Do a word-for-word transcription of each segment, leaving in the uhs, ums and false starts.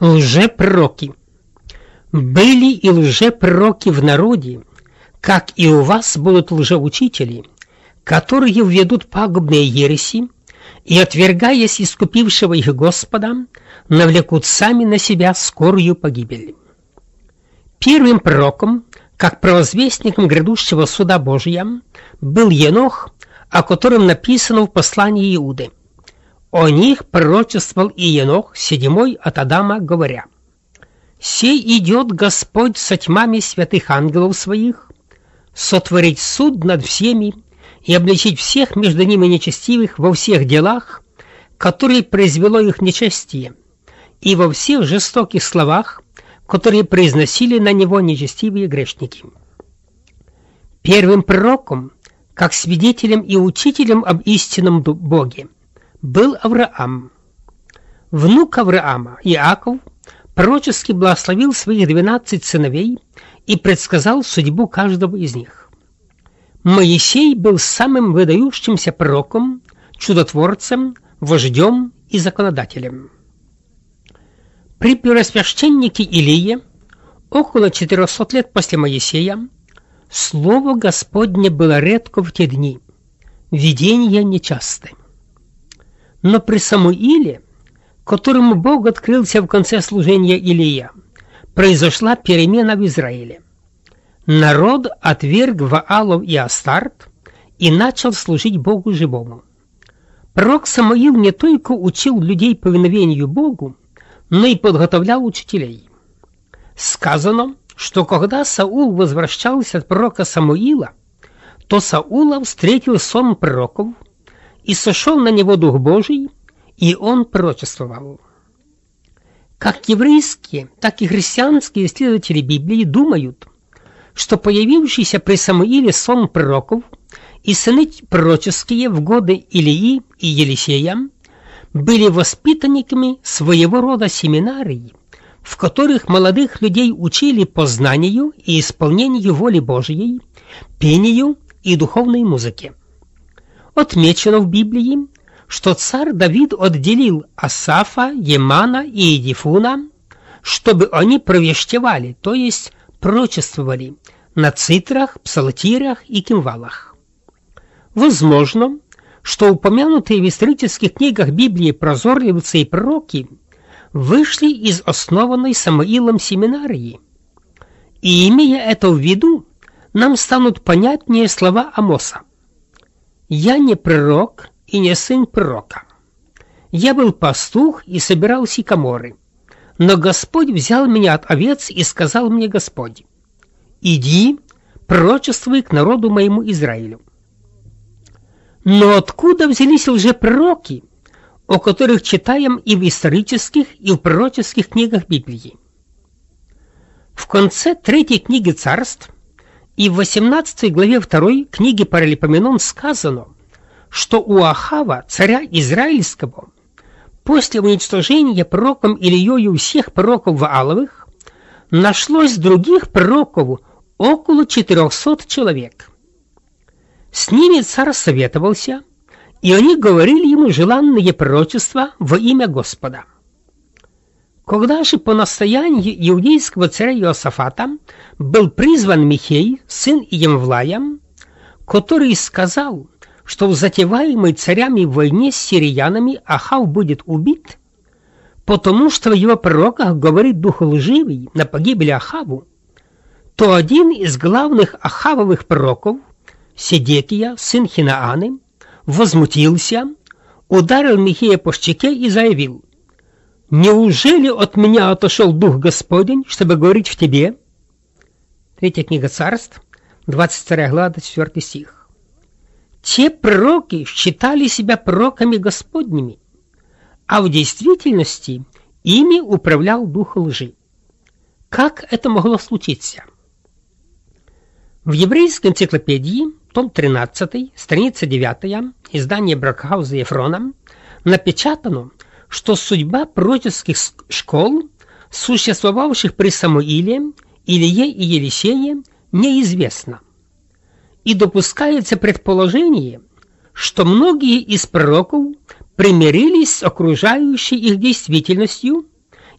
Лжепророки. Были и лжепророки в народе, как и у вас будут лжеучители, которые введут пагубные ереси и, отвергаясь искупившего их Господа, навлекут сами на себя скорую погибель. Первым пророком, как провозвестником грядущего суда Божия, был Енох, о котором написано в послании Иуды. О них пророчествовал и Енох, седьмой от Адама, говоря: «Сей идет Господь со тьмами святых ангелов своих, сотворить суд над всеми и обличить всех между ними нечестивых во всех делах, которые произвело их нечестие, и во всех жестоких словах, которые произносили на него нечестивые грешники». Первым пророком, как свидетелем и учителем об истинном Боге, был Авраам. Внук Авраама, Иаков, пророчески благословил своих двенадцать сыновей и предсказал судьбу каждого из них. Моисей был самым выдающимся пророком, чудотворцем, вождем и законодателем. При первосвященнике Илие, около четырехсот лет после Моисея, слово Господне было редко в те дни, видения нечасты. Но при Самуиле, которому Бог открылся в конце служения Илия, произошла перемена в Израиле. Народ отверг Ваалов и Астарт и начал служить Богу живому. Пророк Самуил не только учил людей повиновению Богу, но и подготовлял учителей. Сказано, что когда Саул возвращался от пророка Самуила, то Саула встретил сон пророков, и сошел на него Дух Божий, и он пророчествовал. Как еврейские, так и христианские исследователи Библии думают, что появившийся при Самуиле сон пророков и сыны пророческие в годы Илии и Елисея были воспитанниками своего рода семинарий, в которых молодых людей учили познанию и исполнению воли Божией, пению и духовной музыке. Отмечено в Библии, что царь Давид отделил Асафа, Емана и Едифуна, чтобы они провещевали, то есть пророчествовали на цитрах, псалтирях и кимвалах. Возможно, что упомянутые в исторических книгах Библии прозорливцы и пророки вышли из основанной Самуилом семинарии. И, имея это в виду, нам станут понятнее слова Амоса: «Я не пророк и не сын пророка. Я был пастух и собирал сикаморы, но Господь взял меня от овец и сказал мне Господь: иди, пророчествуй к народу моему Израилю». Но откуда взялись лжепророки, о которых читаем и в исторических, и в пророческих книгах Библии? В конце третьей книги Царств и в восемнадцатой главе второй книги Паралипоменон сказано, что у Ахава, царя Израильского, после уничтожения пророком Илиёю всех пророков Вааловых, нашлось других пророков около четырехсот человек. С ними царь советовался, и они говорили ему желанные пророчества во имя Господа. Когда же по настоянию иудейского царя Иосафата был призван Михей, сын Иемвлая, который сказал, что в затеваемой царями войне с сириянами Ахав будет убит, потому что в его пророках говорит дух лживый на погибель Ахаву, то один из главных Ахавовых пророков, Седекия, сын Хинааны, возмутился, ударил Михея по щеке и заявил: «Неужели от меня отошел Дух Господень, чтобы говорить в тебе?» Третья книга Царств, двадцать вторая глава, четвёртый стих. Те пророки считали себя пророками Господними, а в действительности ими управлял дух лжи. Как это могло случиться? В еврейской энциклопедии, том тринадцатый, страница девятая, издание Брокхауза и Ефрона, напечатано, что судьба пророческих школ, существовавших при Самуиле, Илие и Елисее, неизвестна. И допускается предположение, что многие из пророков примирились с окружающей их действительностью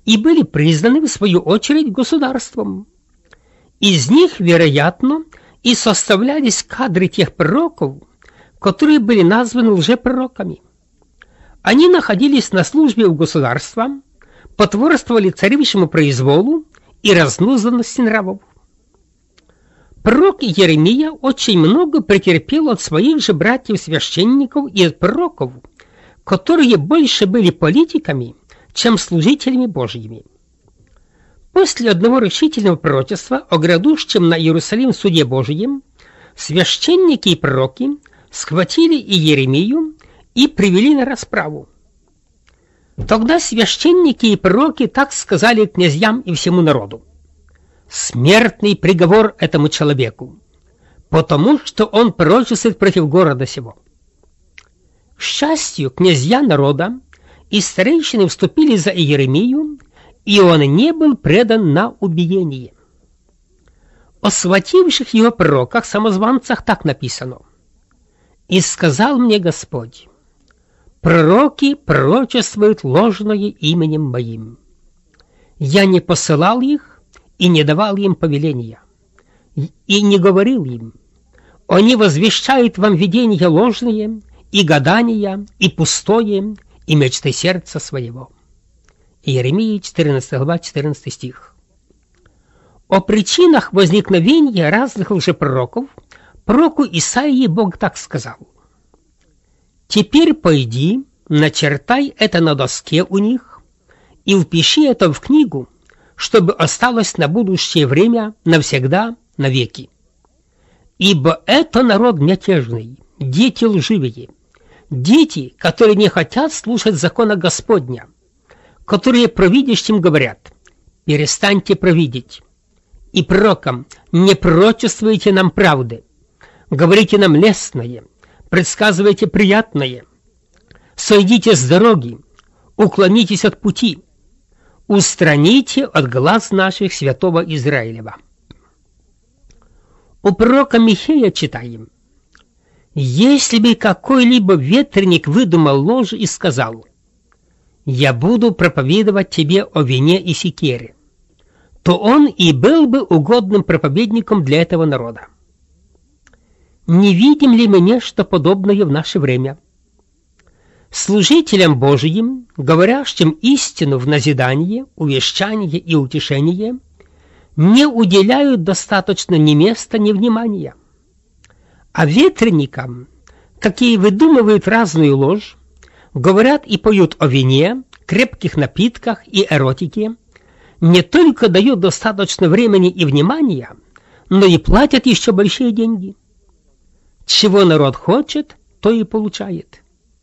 и были признаны в свою очередь государством. Из них, вероятно, и составлялись кадры тех пророков, которые были названы лжепророками. Они находились на службе у государства, потворствовали царевичьему произволу и разнузданности нравов. Пророк Еремия очень много претерпел от своих же братьев-священников и от пророков, которые больше были политиками, чем служителями Божьими. После одного решительного пророчества о грядущем на Иерусалим суде Божьем священники и пророки схватили и Еремию и привели на расправу. Тогда священники и пророки так сказали князьям и всему народу: смертный приговор этому человеку, потому что он пророчествует против города сего. К счастью, князья народа и старейшины вступили за Иеремию, и он не был предан на убиение. О схвативших его пророках-самозванцах так написано: «И сказал мне Господь: пророки пророчествуют ложное именем моим. Я не посылал их и не давал им повеления, и не говорил им. Они возвещают вам видения ложные, и гадания, и пустое, и мечты сердца своего». Иеремия четырнадцатая глава, четырнадцатый стих. О причинах возникновения разных лжепророков пророку Исаии Бог так сказал: «Теперь пойди, начертай это на доске у них и впиши это в книгу, чтобы осталось на будущее время навсегда, навеки. Ибо это народ мятежный, дети лживые, дети, которые не хотят слушать закона Господня, которые провидящим говорят: перестаньте провидеть, и пророкам: не пророчествуйте нам правды, говорите нам лестное, предсказывайте приятное, сойдите с дороги, уклонитесь от пути, устраните от глаз наших святого Израилева». У пророка Михея читаем: «Если бы какой-либо ветреник выдумал ложь и сказал: я буду проповедовать тебе о вине и секере, то он и был бы угодным проповедником для этого народа». Не видим ли мы нечто подобное в наше время? Служителям Божиим, говорящим истину в назидание, увещание и утешение, не уделяют достаточно ни места, ни внимания. А ветреникам, какие выдумывают разную ложь, говорят и поют о вине, крепких напитках и эротике, не только дают достаточно времени и внимания, но и платят еще большие деньги. Чего народ хочет, то и получает.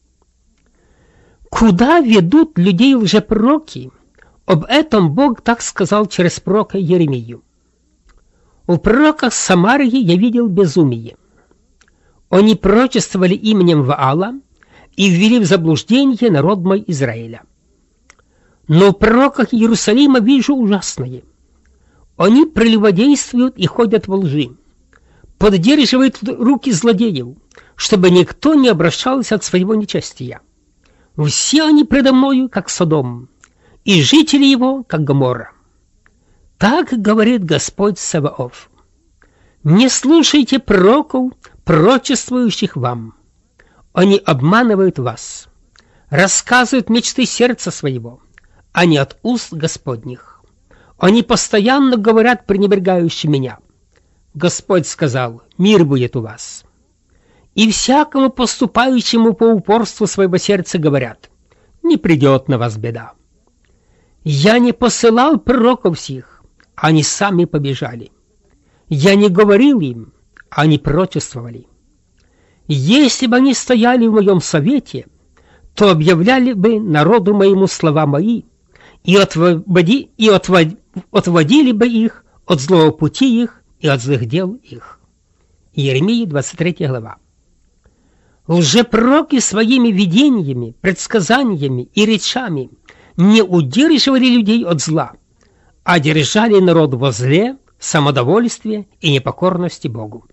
Куда ведут людей лжепророки? Об этом Бог так сказал через пророка Еремию: «У пророка Самарии я видел безумие. Они пророчествовали именем Ваала и ввели в заблуждение народ мой Израиля. Но в пророках Иерусалима вижу ужасное. Они прелюбодействуют и ходят во лжи, поддерживают руки злодеев, чтобы никто не обращался от своего нечестия. Все они предо мною, как Содом, и жители его, как Гоморра. Так говорит Господь Саваоф: не слушайте пророков, пророчествующих вам. Они обманывают вас, рассказывают мечты сердца своего, а не от уст Господних. Они постоянно говорят пренебрегающие меня. Господь сказал: мир будет у вас. И всякому поступающему по упорству своего сердца говорят: не придет на вас беда. Я не посылал пророков сих, они сами побежали. Я не говорил им, они пророчествовали. Если бы они стояли в моем совете, то объявляли бы народу моему слова мои и, отводи, и отвод, отводили бы их от злого пути их и от злых дел их». Иеремия двадцать третья глава. Лжепророки своими видениями, предсказаниями и речами не удерживали людей от зла, а держали народ во зле, самодовольстве и непокорности Богу.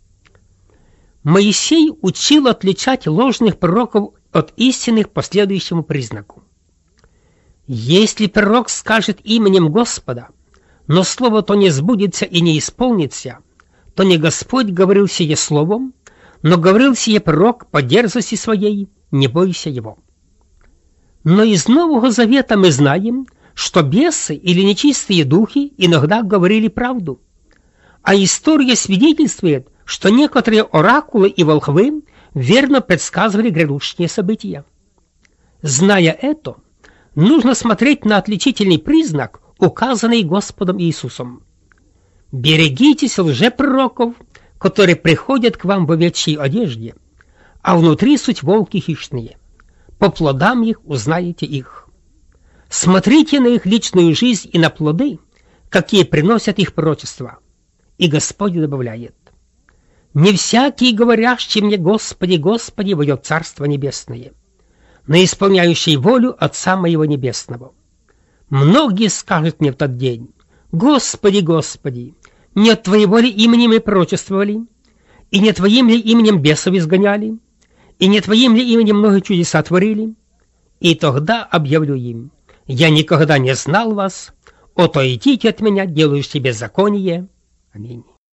Моисей учил отличать ложных пророков от истинных по следующему признаку: Если пророк скажет именем Господа, но слово то не сбудется и не исполнится, то не Господь говорил сие словом, но говорил сие пророк по дерзости своей, не бойся его. Но из Нового Завета мы знаем, что бесы или нечистые духи иногда говорили правду. А история свидетельствует, что некоторые оракулы и волхвы верно предсказывали грядущие события. Зная это, нужно смотреть на отличительный признак, указанный Господом Иисусом. Берегитесь лжепророков, которые приходят к вам в овечьей одежде, а внутри суть волки хищные. По плодам их узнаете их. Смотрите на их личную жизнь и на плоды, какие приносят их пророчества. И Господь добавляет: «Не всякий, говорящий мне, Господи, Господи, войдет в Царство Небесное, но исполняющий волю Отца Моего Небесного. Многие скажут мне в тот день: Господи, Господи, не от Твоей воли именем мы пророчествовали, и не Твоим ли именем бесов изгоняли, и не Твоим ли именем много чудеса творили? И тогда объявлю им: я никогда не знал вас, отойдите от меня, делающие беззаконие». Аминь.